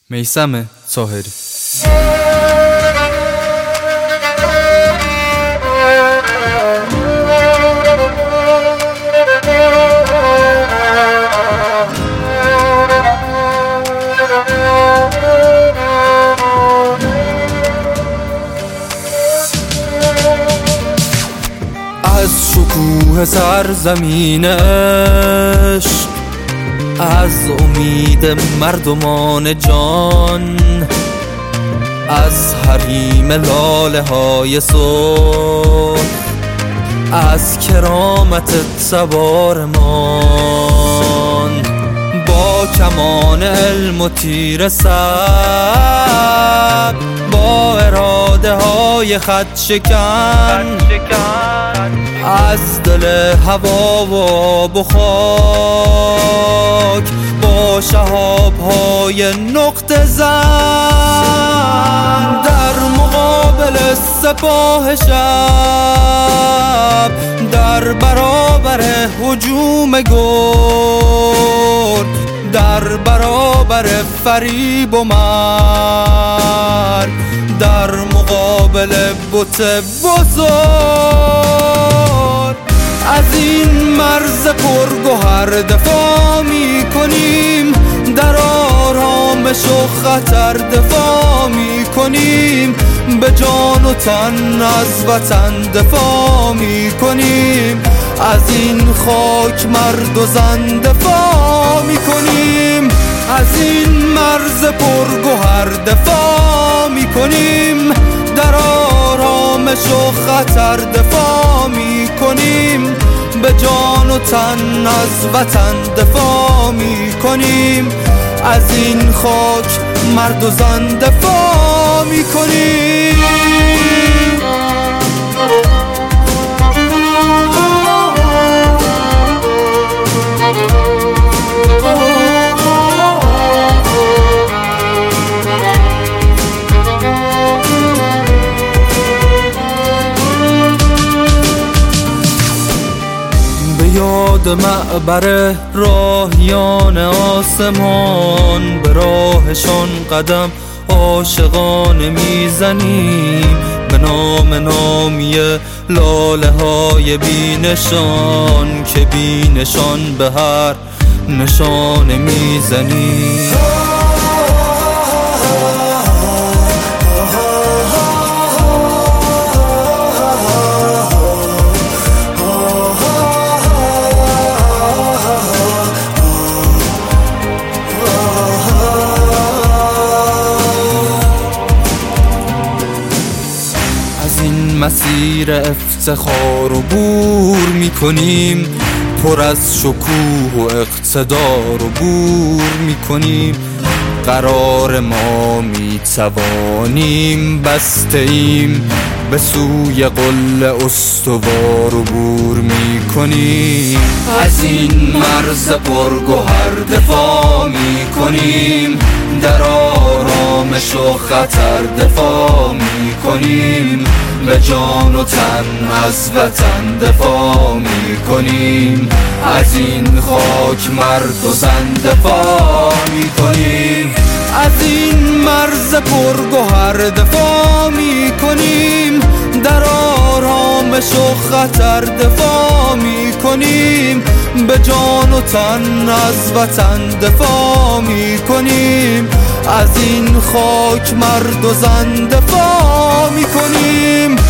میثم طاهری. از شکوه سرزمین عشق، از امید مردمان جان، از حریم لاله های صبح، از کرامت سوارمان، با کمان علم و تیر صبر، با اراده های خط شکن، از دل هوا و آب و خاک، با شهاب های نقطه زن، در مقابل سپاه شب، در برابر هجوم گرگ، در برابر فریب و مرگ، در مقابل بت بزرگ، از این مرز پرگوهر دفاع می کنیم، در آرامش و خطر دفاع می کنیم، به جان و تن از وطن دفاع می کنیم، از این خاک مرد و زن دفاع می کنیم، از این مرز پرگوهر دفاع می کنیم، در آرامش و خطر دفاع می کنیم، به جان و تن از وطن دفاع می کنیم، از این خاک مرد و زن دفاع می کنیم. یاد معبر راهیان آسمان، به راهشان قدم عاشقانه میزنیم، به نام نامی لاله های بی نشان، که بی نشان به هر نشانه میزنیم. مسیر افتخار و بور می کنیم، پر از شکوه و اقتدار و بور می کنیم، قرار ما می توانیم، بسته ایم به سوی قله استوار و بور می کنیم، از این مرز پرگوهر دفاع می کنیم، در آرامش و خطر دفاع می کنیم، به جان و تن از وطن دفاع می کنیم، از این خاک مرد و زن دفاع می کنیم، از این مرز پرگوهر دفاع می کنیم، در آرامش و خطر دفاع می کنیم، به جان و تن از وطن دفاع می کنیم، از این خاک مرد و زن دفاع می کنیم.